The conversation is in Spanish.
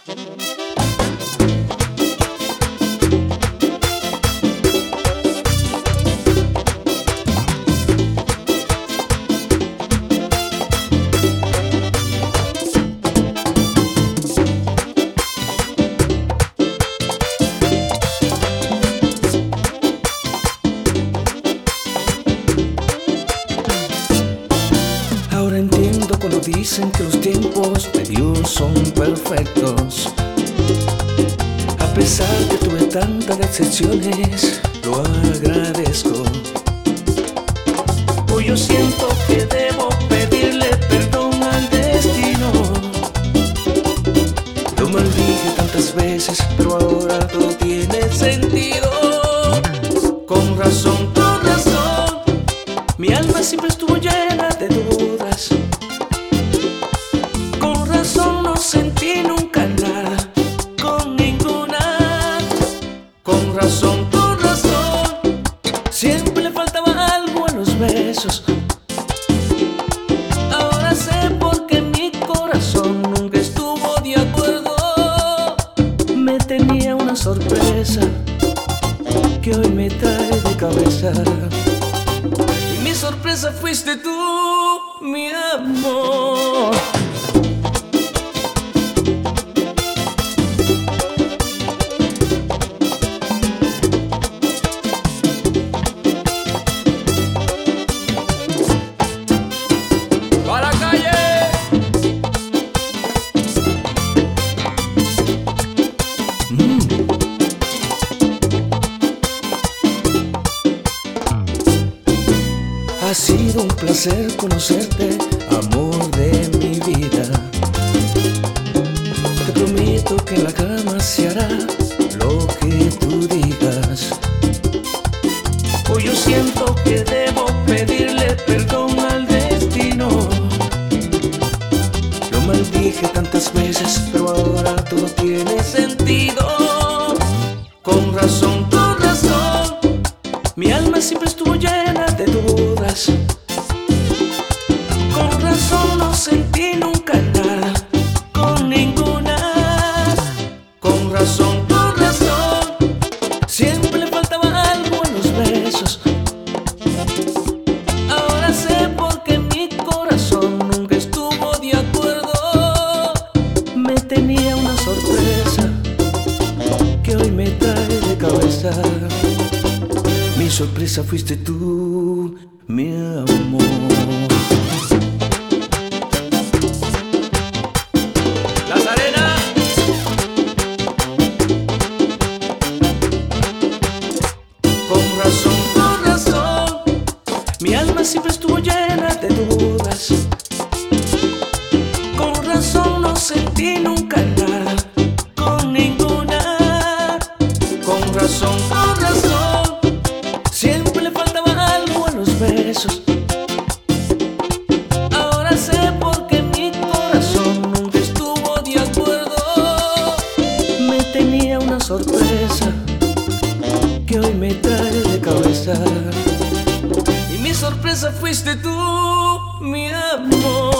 Ahora entiendo cuando dicen que los tiempos de Dios son perfectos. A pesar de que tuve tantas decepciones, lo agradezco. Hoy yo siento que debo pedirle perdón al destino. Lo maldije tantas veces, pero ahora todo tiene sentido. Con razón, mi alma siempre estuvo llena de dudas. Con razón no sentí nunca nada con ninguna. Con razón, siempre le faltaba algo en los besos. Ahora sé por qué mi corazón nunca estuvo de acuerdo. Me tenía una sorpresa que hoy me trae de cabeza. Mi sorpresa fuiste tú, mi amor. ¡A la calle! Ha sido un placer conocerte, amor de mi vida. Te prometo que en la cama se hará lo que tú digas. Hoy yo siento que debo pedirle perdón al destino. Lo maldije tantas veces, pero ahora todo tiene sentido. Con razón, mi alma siempre estuvo llena de dudas. Con razón no sentí nunca nada con ninguna. Con razón, siempre le faltaba algo en los besos. Ahora sé por qué mi corazón nunca estuvo de acuerdo. Me tenía una sorpresa que hoy me trae de cabeza. Mi sorpresa fuiste tú, mi amor. Las arenas. Con razón, mi alma siempre estuvo llena de dudas. Con razón no sentí nunca nada con ninguna. Con razón, siempre le faltaba algo en los besos. Ahora sé por qué mi corazón nunca estuvo de acuerdo. Me tenía una sorpresa que hoy me trae de cabeza. Y mi sorpresa fuiste tú, mi amor.